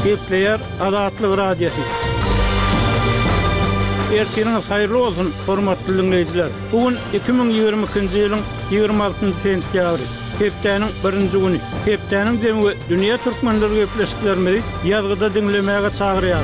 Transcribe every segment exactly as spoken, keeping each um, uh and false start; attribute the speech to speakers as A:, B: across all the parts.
A: Kepler Adatlyk radiosu. Erteniňiz haýyrly bolsun, hormatly dinleýijiler. Bugün iki bin ýygrimi ikinji ýylyň ýygrimi altynjy sentýabry. Hepdeniň birinji güni. Hepdeniň jemgy dünýä türkmenleri gepleşiklerini ýazgyda dinlemäge çagyrýar.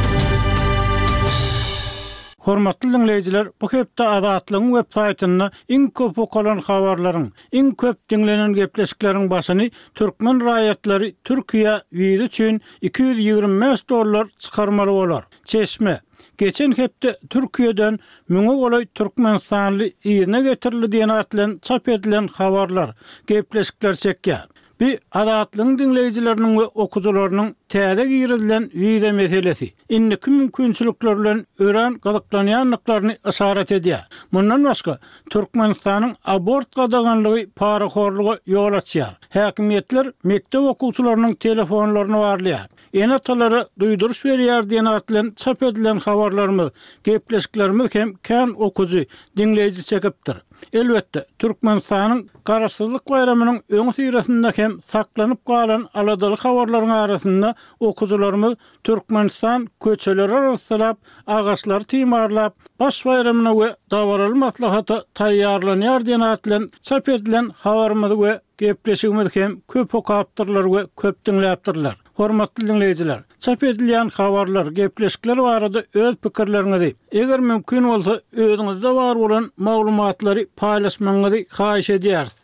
A: Hormatly dinleýijiler, bu hepde Adatlyň web saýtyna iň köp okalan habarlaryň, iň köp dinlenen gepleşikleriň başyny türkmen raýatlary Türkiýe wizi üçin iki yüz ýygrimi beş dollar çykarmaly bolar. Çeşme geçen hepde Türkiýeden müňe golay Türkmenistanly ýerine getirildi diýen atlan çap edilen habarlar, gepleşikler çekýär. Bir Adatlyň dinleýijileriniň we okuwçylarynyň täze girilen wize meselesi. Indiki mümkinçilikler bilen ören galyklanyanyklaryny işaret edýär. Mundan başga Türkmenistanyň abort gadaganlygy paraxorlugy ýol açýar. Häkimetler mektep okuwçylarynyň telefonlaryny barlaýar. Enatalary duýduruş berýär diýen atlan çap edilen habarlarymyz, gepleşiklerimiz hem kän okuwçy dinleýiji çekipdir. Elbetde Türkmenistanyň Garaşsyzlyk bayramynyň öňü syýrasynda hem saklanyp galan aladaly habarlaryň arasynda okuwçylarymyz Türkmenistan köçeleri arasynda agaçlar timarlap baş bayramyna we dawaraly maslahaty taýýarlanýar diýen atlan çap edilen habarymyz we gepleşigimiz hem köp okapdyrlar we köp dinläpdirler. Hormatly dinleýijiler, çap edilen habarlar, gepleşikler barada öz pikirleriňizi, eger mümkin bolsa özüňizde bar bolan maglumatlary paýlaşmaňyzy haýyş edýäris.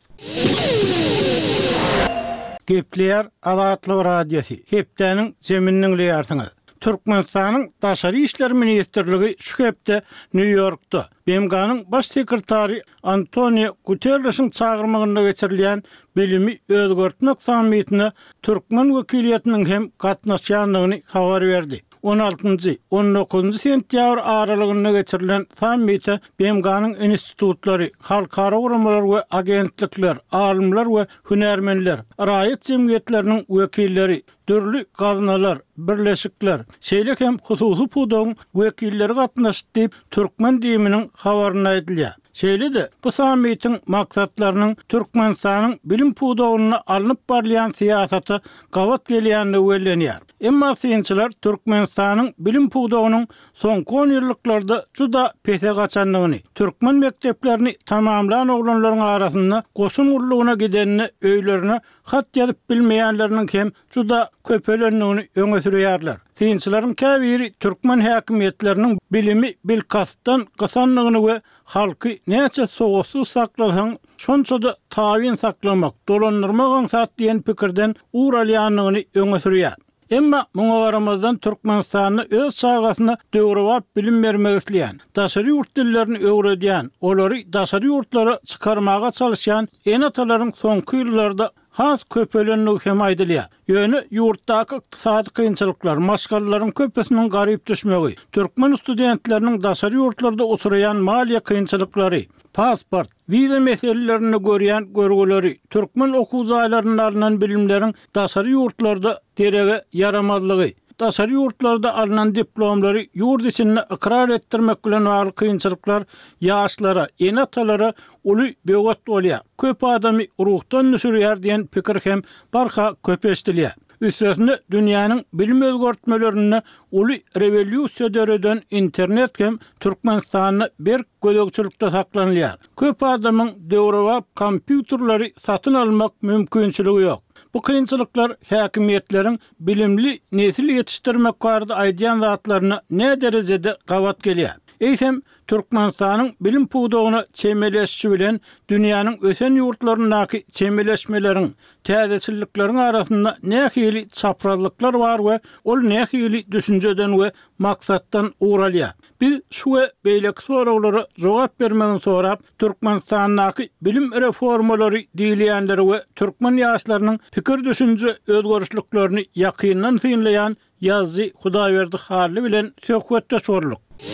A: Kepler Adatlyk radiosu. Hepdeniň jeminiň leýarsyňyz. Türkmenistanyň Daşary işler ministrligi şu hepde New York'ta B M G'nyň baş sekretary Antonio Guterres'in çağırmagynda geçirilýän bilimi özgörtmek sammitine Türkmen wekiliýetiniň hem gatnaşýanlygyny habar berdi. on altynjy on dokuzunjy sentýabr aralygynda geçirilen sammite B M G'nyň institutlary, halkara guramalar we agentlikler, alymlar we hünärmenler, raýat jemgyýetleriniň wekilleri, dürli gaznalar, birleşikler, şeýle hem hususy pudoň wekilleri gatnaşdy diýip türkmen diýiminiň habaryny aýdylýar. Şeýle-de bu sammitiň maksatlarynyň Türkmenistanyň bilim pudogyna alınıp barlayan siýasaty gawat gelýänligi bellenýär. Emma synçylar Türkmenistanyň bilim pudogynyň soňky on ýyllarda juda pese gaçanlygyny, türkmen mekteplerini tamamlayan oglanlaryň arasynda goşun urlugyna gidenini öýlerine hat ýazyp bilmeýänleriniň hem juda köpelenligini öňe sürýärler. Synçylaryň käbiri türkmen häkimetleriniň bilimi bilkastan gasanlygyny we halky näçe soğuksuz saklasaň şonçada taýin saklamak, dolandyrmak sat diýen pikirden uralýanlygyny öňe sürýär. Emma muňa baramazdan Türkmenistanyň öz çağasyna döwrewap bilim bermek isleýän, daşary ýurt dillerini öwredýän, olary daşary ýurtlara çykarmaga çalışýan enatalaryň soňky ýyllarda has köpelenligi hem aýdylýar. Ýöne ýurtdaky ykdysady kynçylyklar, maşgallaryň köpesiniň garyp düşmegi, türkmen studentleriniň daşary ýurtlarda oturýan maliýe kynçylyklary, pasport, wize meselelerini görýän görgüleri, türkmen okuwçylarynyň alynan bilimleriň daşary ýurtlarda derege yaramazlygy, daşary ýurtlarda alynan diplomlary ýurt içinde ikrar etdirmek bilen bagly kynçylyklar ýaşlara, enatalara uly begat bolýar. Köp adamy ruhdan düşürýär diýen pikir hem barha köp eşdilýär. Üstesinde dünýäniň bilim özgörtmelerini uly rewolýusiýa döredän internet hem Türkmenistanyny bir gödökçülükde saklanýar. Köp adamyň döwrewap kompýuterlary satyn almak mümkinçiligi ýok. Bu kynçylyklar häkimetleriň bilimli nesil ýetişdirmek barada aýdýan zatlaryna ne derejede gawat gelýär. Eýsem Türkmenistanyň bilim pudogyna çemeleşişi bilen dünýäniň ösen ýurtlaryndaky çemeleşmeleriň, täzeçilikleriň arasynda nähili çaprazlyklar bar we ol nähili düşünjeden we maksatdan uralýar. Biz şu we beýleki soraglary jogap bermeden sorap Türkmenistanyň bilim reformalary diýilýänleri we türkmen ýaşlarynyň pikir düşünje özgörüşliklerini ýakyndan synlaýan ýazgy Hudaýberdi Harly bilen söhbetde sorluk.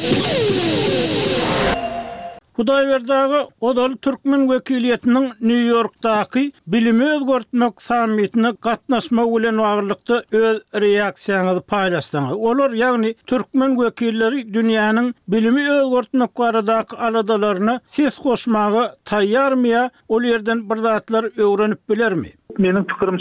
A: Hudaýberdagy odaly türkmen wekiliýetiniň New York'daky bilimi özgörtmek sammitine gatnaşmak bilen baglykda öz reaksiýaňyzy paýlaşdyňyz. Olar ýagny türkmen wekilleri dünýäniň bilimi özgörtmek baradaky aladalaryna ses goşmagy taýýarmya, ol ýerden bir zatlar öwrenip bilermi?
B: Mening pikirim